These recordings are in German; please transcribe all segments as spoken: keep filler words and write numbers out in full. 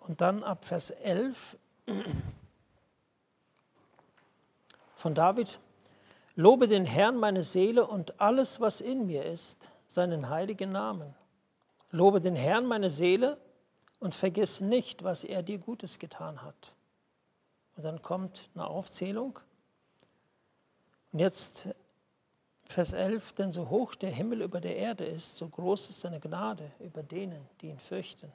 Und dann ab Vers elf von David: Lobe den Herrn meine Seele und alles, was in mir ist, seinen heiligen Namen. Lobe den Herrn meine Seele und vergiss nicht, was er dir Gutes getan hat. Und dann kommt eine Aufzählung. Und jetzt Vers elf: Denn so hoch der Himmel über der Erde ist, so groß ist seine Gnade über denen, die ihn fürchten.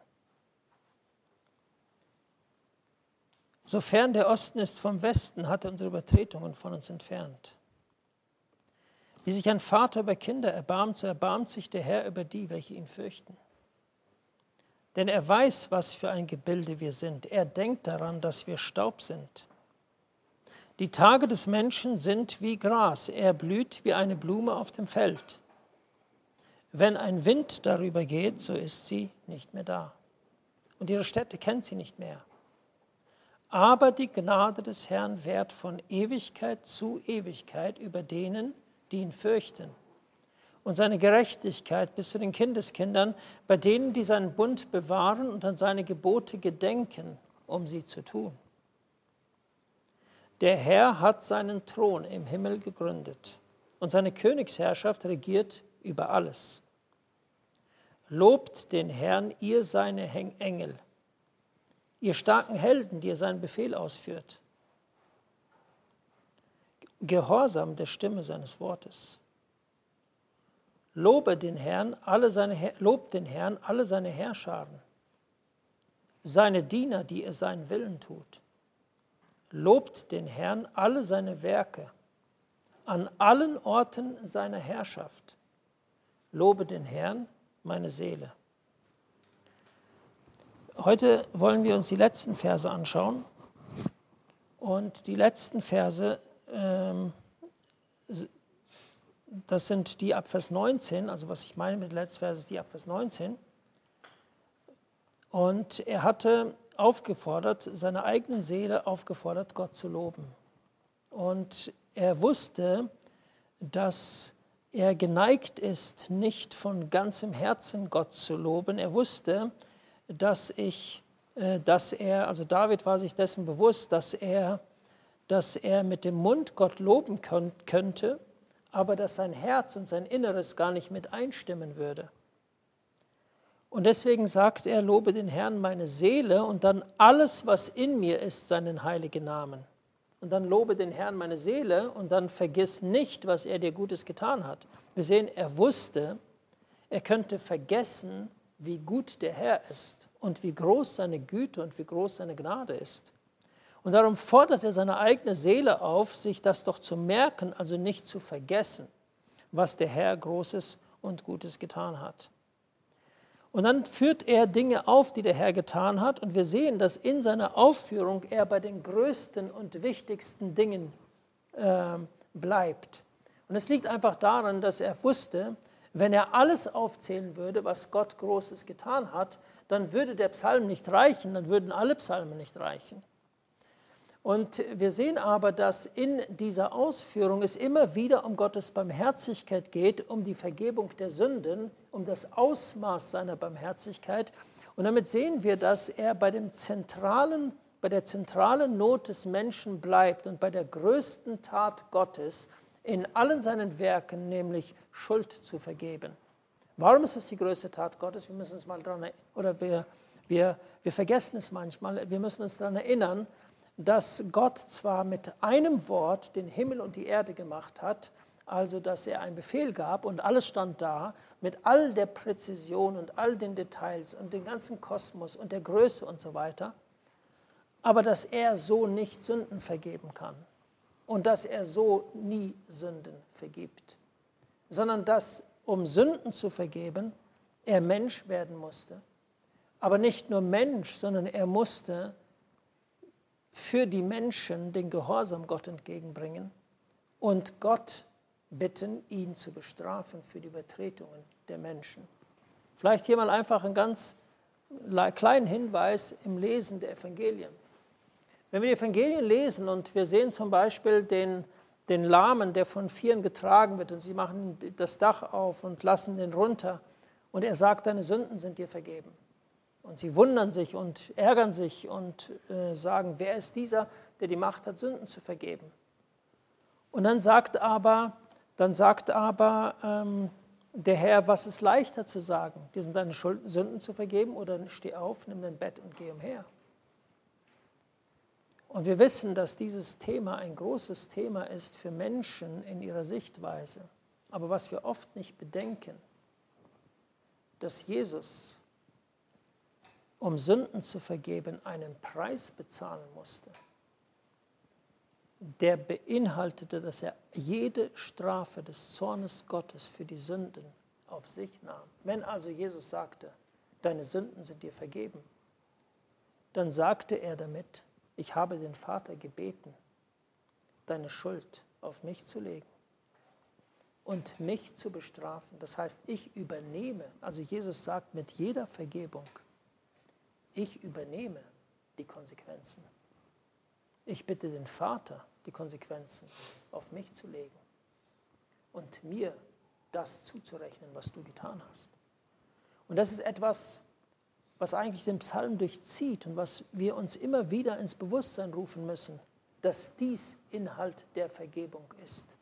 So fern der Osten ist vom Westen, hat er unsere Übertretungen von uns entfernt. Wie sich ein Vater über Kinder erbarmt, so erbarmt sich der Herr über die, welche ihn fürchten. Denn er weiß, was für ein Gebilde wir sind. Er denkt daran, dass wir Staub sind. Die Tage des Menschen sind wie Gras. Er blüht wie eine Blume auf dem Feld. Wenn ein Wind darüber geht, so ist sie nicht mehr da. Und ihre Städte kennt sie nicht mehr. Aber die Gnade des Herrn währt von Ewigkeit zu Ewigkeit über denen, die ihn fürchten. Und seine Gerechtigkeit bis zu den Kindeskindern, bei denen, die seinen Bund bewahren und an seine Gebote gedenken, um sie zu tun. Der Herr hat seinen Thron im Himmel gegründet und seine Königsherrschaft regiert über alles. Lobt den Herrn, ihr seine Engel, ihr starken Helden, die ihr seinen Befehl ausführt. Gehorsam der Stimme seines Wortes. Lobe den Herrn, alle seine, lobt den Herrn, alle seine Heerscharen, seine Diener, die ihr seinen Willen tut. Lobt den Herrn, alle seine Werke, an allen Orten seiner Herrschaft. Lobe den Herrn, meine Seele. Heute wollen wir uns die letzten Verse anschauen. Und die letzten Verse, ähm, das sind die ab Vers neunzehn, also was ich meine mit den letzten Versen ist die ab Vers neunzehn. Und er hatte aufgefordert, seine eigenen Seele aufgefordert, Gott zu loben. Und er wusste, dass er geneigt ist, nicht von ganzem Herzen Gott zu loben. Er wusste, dass ich, dass er, also David war sich dessen bewusst, dass er, dass er mit dem Mund Gott loben könnte, aber dass sein Herz und sein Inneres gar nicht mit einstimmen würde. Und deswegen sagt er, lobe den Herrn meine Seele und dann alles, was in mir ist, seinen heiligen Namen. Und dann lobe den Herrn meine Seele und dann vergiss nicht, was er dir Gutes getan hat. Wir sehen, er wusste, er könnte vergessen, wie gut der Herr ist und wie groß seine Güte und wie groß seine Gnade ist. Und darum fordert er seine eigene Seele auf, sich das doch zu merken, also nicht zu vergessen, was der Herr Großes und Gutes getan hat. Und dann führt er Dinge auf, die der Herr getan hat. Und wir sehen, dass in seiner Aufführung er bei den größten und wichtigsten Dingen äh, bleibt. Und es liegt einfach daran, dass er wusste, wenn er alles aufzählen würde, was Gott Großes getan hat, dann würde der Psalm nicht reichen, dann würden alle Psalmen nicht reichen. Und wir sehen aber, dass in dieser Ausführung es immer wieder um Gottes Barmherzigkeit geht, um die Vergebung der Sünden, um das Ausmaß seiner Barmherzigkeit. Und damit sehen wir, dass er bei, dem zentralen, bei der zentralen Not des Menschen bleibt und bei der größten Tat Gottes in allen seinen Werken, nämlich Schuld zu vergeben. Warum ist es die größte Tat Gottes? Wir müssen uns mal daran erinnern, oder wir, wir, wir vergessen es manchmal, wir müssen uns daran erinnern, dass Gott zwar mit einem Wort den Himmel und die Erde gemacht hat, also dass er einen Befehl gab und alles stand da, mit all der Präzision und all den Details und dem ganzen Kosmos und der Größe und so weiter, aber dass er so nicht Sünden vergeben kann und dass er so nie Sünden vergibt, sondern dass, um Sünden zu vergeben, er Mensch werden musste. Aber nicht nur Mensch, sondern er musste für die Menschen den Gehorsam Gott entgegenbringen und Gott bitten, ihn zu bestrafen für die Übertretungen der Menschen. Vielleicht hier mal einfach einen ganz kleinen Hinweis im Lesen der Evangelien. Wenn wir die Evangelien lesen und wir sehen zum Beispiel den, den Lahmen, der von Vieren getragen wird und sie machen das Dach auf und lassen den runter und er sagt, deine Sünden sind dir vergeben. Und sie wundern sich und ärgern sich und äh, sagen, wer ist dieser, der die Macht hat, Sünden zu vergeben? Und dann sagt aber, dann sagt aber ähm, der Herr, was ist leichter zu sagen? Dir sind deine Schuld, Sünden zu vergeben oder steh auf, nimm dein Bett und geh umher. Und wir wissen, dass dieses Thema ein großes Thema ist für Menschen in ihrer Sichtweise. Aber was wir oft nicht bedenken, dass Jesus, um Sünden zu vergeben, einen Preis bezahlen musste, der beinhaltete, dass er jede Strafe des Zornes Gottes für die Sünden auf sich nahm. Wenn also Jesus sagte, deine Sünden sind dir vergeben, dann sagte er damit, ich habe den Vater gebeten, deine Schuld auf mich zu legen und mich zu bestrafen. Das heißt, ich übernehme, also Jesus sagt mit jeder Vergebung, ich übernehme die Konsequenzen. Ich bitte den Vater, die Konsequenzen auf mich zu legen und mir das zuzurechnen, was du getan hast. Und das ist etwas, was eigentlich den Psalm durchzieht und was wir uns immer wieder ins Bewusstsein rufen müssen, dass dies Inhalt der Vergebung ist.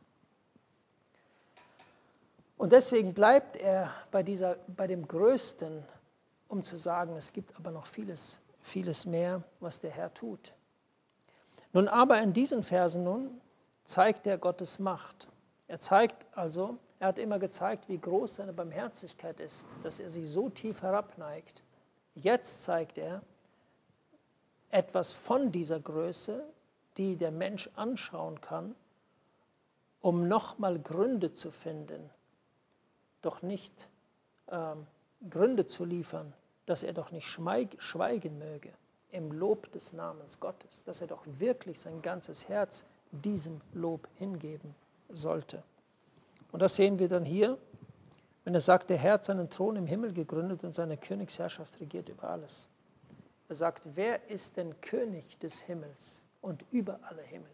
Und deswegen bleibt er bei, dieser, bei dem Größten, um zu sagen, es gibt aber noch vieles, vieles mehr, was der Herr tut. Nun aber in diesen Versen nun zeigt er Gottes Macht. Er zeigt also, er hat immer gezeigt, wie groß seine Barmherzigkeit ist, dass er sich so tief herabneigt. Jetzt zeigt er etwas von dieser Größe, die der Mensch anschauen kann, um nochmal Gründe zu finden, doch nicht ähm, Gründe zu liefern, dass er doch nicht schweigen möge im Lob des Namens Gottes, dass er doch wirklich sein ganzes Herz diesem Lob hingeben sollte. Und das sehen wir dann hier, wenn er sagt, der Herr hat seinen Thron im Himmel gegründet und seine Königsherrschaft regiert über alles. Er sagt, wer ist denn König des Himmels und über alle Himmel?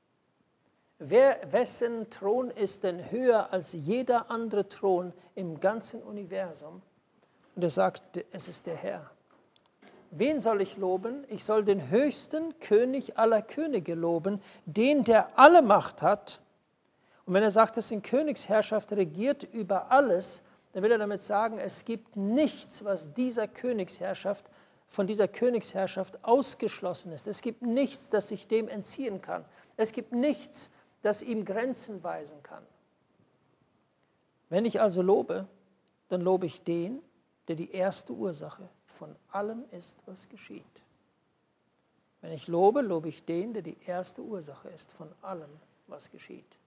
Wer, wessen Thron ist denn höher als jeder andere Thron im ganzen Universum? Und er sagt, es ist der Herr. Wen soll ich loben? Ich soll den höchsten König aller Könige loben, den, der alle Macht hat. Und wenn er sagt, dass die Königsherrschaft regiert über alles, dann will er damit sagen, es gibt nichts, was dieser Königsherrschaft, von dieser Königsherrschaft ausgeschlossen ist. Es gibt nichts, das sich dem entziehen kann. Es gibt nichts, das ihm Grenzen weisen kann. Wenn ich also lobe, dann lobe ich den, der die erste Ursache von allem ist, was geschieht. Wenn ich lobe, lobe ich den, der die erste Ursache ist von allem, was geschieht.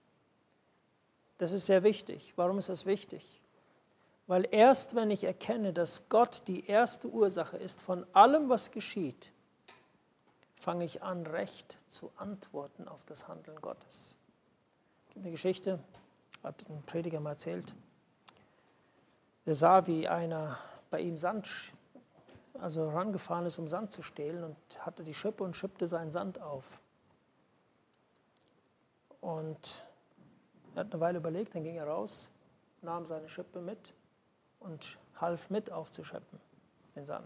Das ist sehr wichtig. Warum ist das wichtig? Weil erst wenn ich erkenne, dass Gott die erste Ursache ist von allem, was geschieht, fange ich an, recht zu antworten auf das Handeln Gottes. Es gibt eine Geschichte, hat ein Prediger mal erzählt, der sah, wie einer bei ihm Sand, also rangefahren ist, um Sand zu stehlen und hatte die Schippe und schippte seinen Sand auf. Und er hat eine Weile überlegt, dann ging er raus, nahm seine Schippe mit und half mit aufzuschippen, den Sand.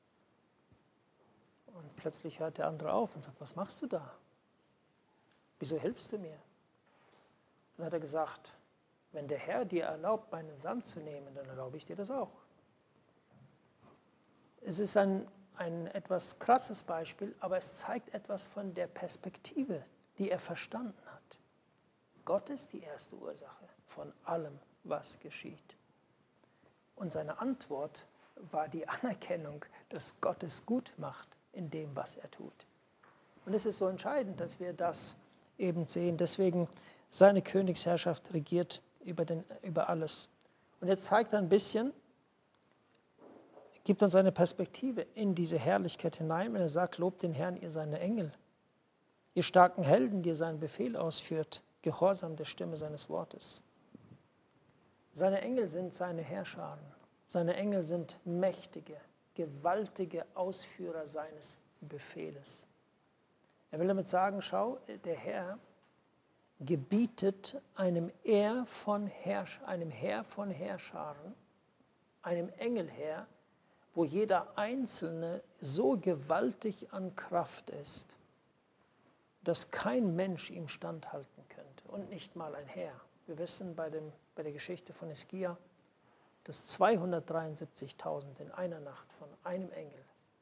Und plötzlich hört der andere auf und sagt, was machst du da? Wieso hilfst du mir? Dann hat er gesagt, wenn der Herr dir erlaubt, meinen Sand zu nehmen, dann erlaube ich dir das auch. Es ist ein, ein etwas krasses Beispiel, aber es zeigt etwas von der Perspektive, die er verstanden hat. Gott ist die erste Ursache von allem, was geschieht. Und seine Antwort war die Anerkennung, dass Gott es gut macht in dem, was er tut. Und es ist so entscheidend, dass wir das eben sehen. Deswegen, seine Königsherrschaft regiert über, den, über alles. Und jetzt zeigt er ein bisschen, gibt uns seine Perspektive in diese Herrlichkeit hinein, wenn er sagt, lobt den Herrn, ihr seine Engel, ihr starken Helden, die seinen Befehl ausführt, gehorsam der Stimme seines Wortes. Seine Engel sind seine Herrscharen. Seine Engel sind mächtige, gewaltige Ausführer seines Befehles. Er will damit sagen, schau, der Herr gebietet einem Heer von, Herrsch, einem Heer von Herrscharen, einem Engelheer, wo jeder Einzelne so gewaltig an Kraft ist, dass kein Mensch ihm standhalten könnte und nicht mal ein Heer. Wir wissen bei, dem, bei der Geschichte von Hiskia, dass zweihundertdreiundsiebzigtausend in einer Nacht von einem Engel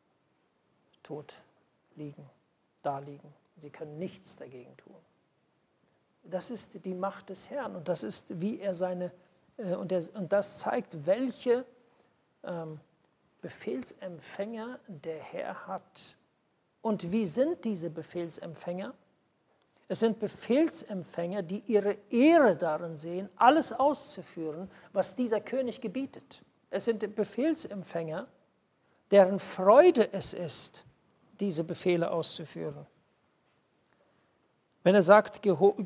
tot liegen, da liegen. Sie können nichts dagegen tun. Das ist die Macht des Herrn und das ist, wie er seine, äh, und, der, und das zeigt, welche ähm, Befehlsempfänger der Herr hat. Und wie sind diese Befehlsempfänger? Es sind Befehlsempfänger, die ihre Ehre darin sehen, alles auszuführen, was dieser König gebietet. Es sind Befehlsempfänger, deren Freude es ist, diese Befehle auszuführen. Wenn er sagt,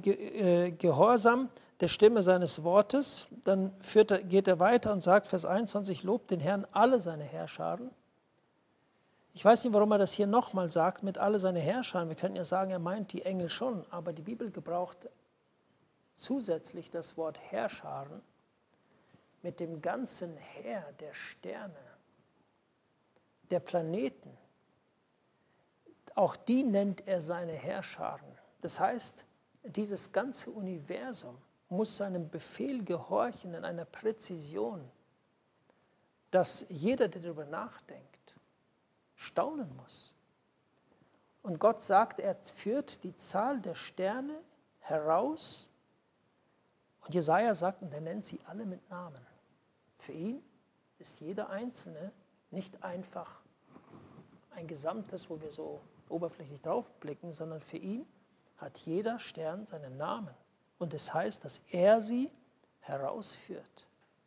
Gehorsam der Stimme seines Wortes, dann führt er, geht er weiter und sagt, Vers einundzwanzig, lobt den Herrn alle seine Heerscharen. Ich weiß nicht, warum er das hier nochmal sagt, mit alle seine Heerscharen. Wir könnten ja sagen, er meint die Engel schon, aber die Bibel gebraucht zusätzlich das Wort Heerscharen mit dem ganzen Heer der Sterne, der Planeten. Auch die nennt er seine Heerscharen. Das heißt, dieses ganze Universum muss seinem Befehl gehorchen in einer Präzision, dass jeder, der darüber nachdenkt, staunen muss. Und Gott sagt, er führt die Zahl der Sterne heraus. Und Jesaja sagt, und er nennt sie alle mit Namen. Für ihn ist jeder Einzelne nicht einfach ein Gesamtes, wo wir so oberflächlich drauf blicken, sondern für ihn hat jeder Stern seinen Namen. Und es heißt, dass er sie herausführt.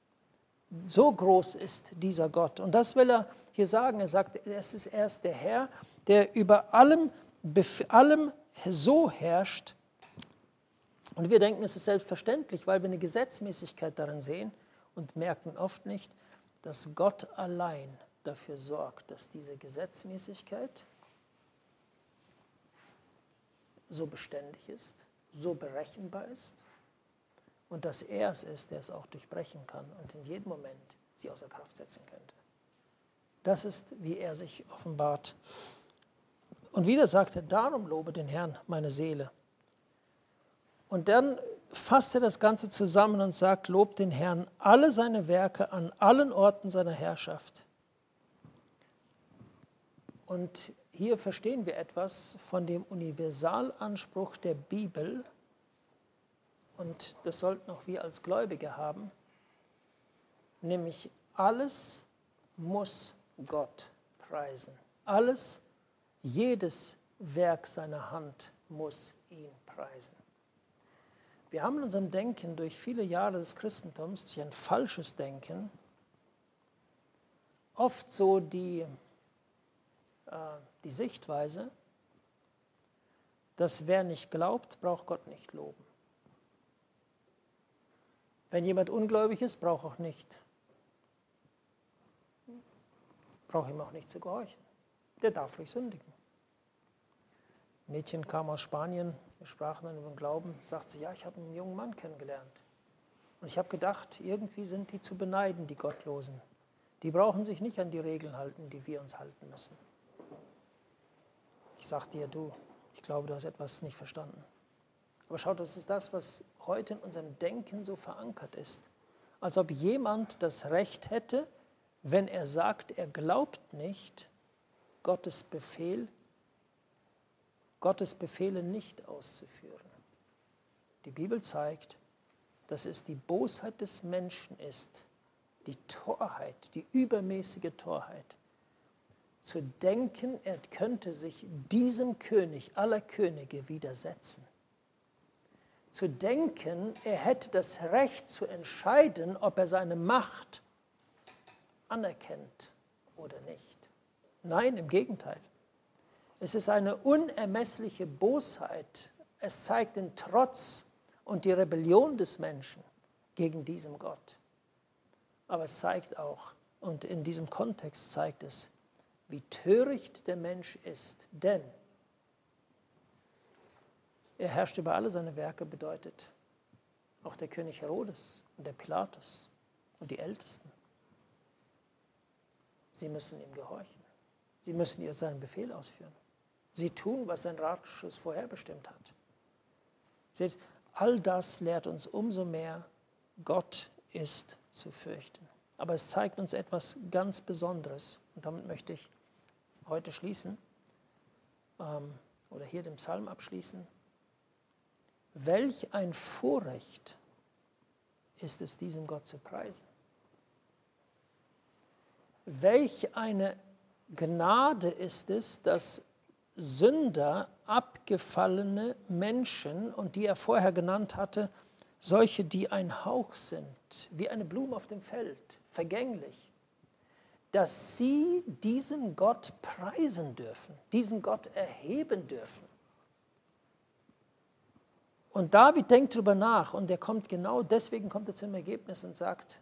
So groß ist dieser Gott. Und das will er hier sagen. Er sagt, es ist erst der Herr, der über allem, allem so herrscht. Und wir denken, es ist selbstverständlich, weil wir eine Gesetzmäßigkeit darin sehen und merken oft nicht, dass Gott allein dafür sorgt, dass diese Gesetzmäßigkeit so beständig ist, so berechenbar ist und dass er es ist, der es auch durchbrechen kann und in jedem Moment sie außer Kraft setzen könnte. Das ist, wie er sich offenbart. Und wieder sagt er, darum lobe den Herrn meine Seele. Und dann fasst er das Ganze zusammen und sagt, lobt den Herrn alle seine Werke an allen Orten seiner Herrschaft. Und hier verstehen wir etwas von dem Universalanspruch der Bibel, und das sollten auch wir als Gläubige haben, nämlich alles muss Gott preisen. Alles, jedes Werk seiner Hand muss ihn preisen. Wir haben in unserem Denken durch viele Jahre des Christentums, durch ein falsches Denken, oft so die, äh, die Sichtweise, dass wer nicht glaubt, braucht Gott nicht loben. Wenn jemand ungläubig ist, braucht auch nicht, braucht ihm auch nicht zu gehorchen. Der darf ruhig sündigen. Ein Mädchen kam aus Spanien, wir sprachen dann über den Glauben, sagt sie, ja, ich habe einen jungen Mann kennengelernt. Und ich habe gedacht, irgendwie sind die zu beneiden, die Gottlosen. Die brauchen sich nicht an die Regeln halten, die wir uns halten müssen. Ich sagte dir, du, ich glaube, du hast etwas nicht verstanden. Aber schau, das ist das, was heute in unserem Denken so verankert ist. Als ob jemand das Recht hätte, wenn er sagt, er glaubt nicht, Gottes Befehl, Gottes Befehle nicht auszuführen. Die Bibel zeigt, dass es die Bosheit des Menschen ist, die Torheit, die übermäßige Torheit, zu denken, er könnte sich diesem König aller Könige widersetzen. Zu denken, er hätte das Recht zu entscheiden, ob er seine Macht anerkennt oder nicht. Nein, im Gegenteil. Es ist eine unermessliche Bosheit. Es zeigt den Trotz und die Rebellion des Menschen gegen diesen Gott. Aber es zeigt auch, und in diesem Kontext zeigt es, wie töricht der Mensch ist. Denn er herrscht über alle seine Werke, bedeutet auch der König Herodes und der Pilatus und die Ältesten. Sie müssen ihm gehorchen. Sie müssen ihr seinen Befehl ausführen. Sie tun, was sein Ratschluss vorherbestimmt hat. Seht, all das lehrt uns umso mehr, Gott ist zu fürchten. Aber es zeigt uns etwas ganz Besonderes. Und damit möchte ich heute schließen ähm, oder hier den Psalm abschließen. Welch ein Vorrecht ist es, diesem Gott zu preisen. Welch eine Gnade ist es, dass Sünder, abgefallene Menschen, und die er vorher genannt hatte, solche, die ein Hauch sind, wie eine Blume auf dem Feld, vergänglich, dass sie diesen Gott preisen dürfen, diesen Gott erheben dürfen. Und David denkt darüber nach und er kommt genau, deswegen kommt er zum Ergebnis und sagt,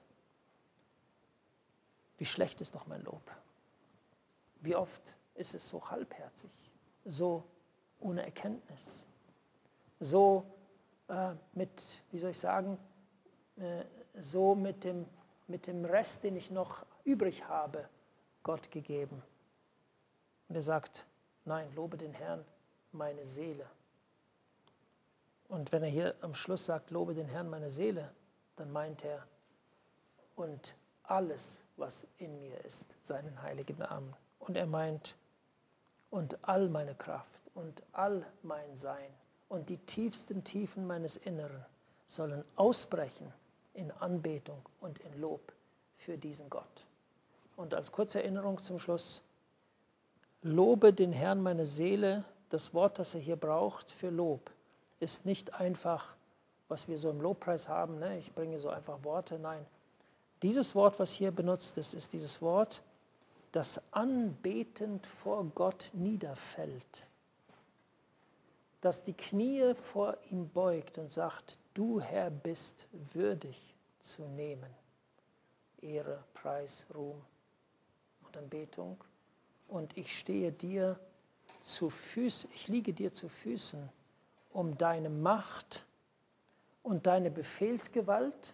wie schlecht ist doch mein Lob. Wie oft ist es so halbherzig, so ohne Erkenntnis, so äh, mit, wie soll ich sagen, äh, so mit dem, mit dem Rest, den ich noch übrig habe, Gott gegeben. Und er sagt, nein, lobe den Herrn, meine Seele. Und wenn er hier am Schluss sagt, lobe den Herrn, meine Seele, dann meint er, und alles, was in mir ist, seinen heiligen Namen. Und er meint, und all meine Kraft und all mein Sein und die tiefsten Tiefen meines Inneren sollen ausbrechen in Anbetung und in Lob für diesen Gott. Und als kurze Erinnerung zum Schluss, lobe den Herrn meine Seele, das Wort, das er hier braucht für Lob, ist nicht einfach, was wir so im Lobpreis haben, ne? Ich bringe so einfach Worte, nein. Dieses Wort, was hier benutzt ist, ist dieses Wort, das anbetend vor Gott niederfällt, das die Knie vor ihm beugt und sagt, du Herr bist würdig zu nehmen. Ehre, Preis, Ruhm und Anbetung. Und ich stehe dir zu Füßen, ich liege dir zu Füßen, um deine Macht und deine Befehlsgewalt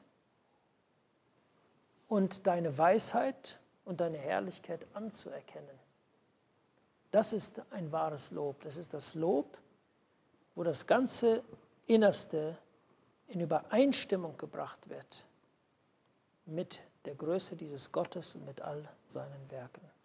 und deine Weisheit und deine Herrlichkeit anzuerkennen. Das ist ein wahres Lob. Das ist das Lob, wo das ganze Innerste in Übereinstimmung gebracht wird mit der Größe dieses Gottes und mit all seinen Werken.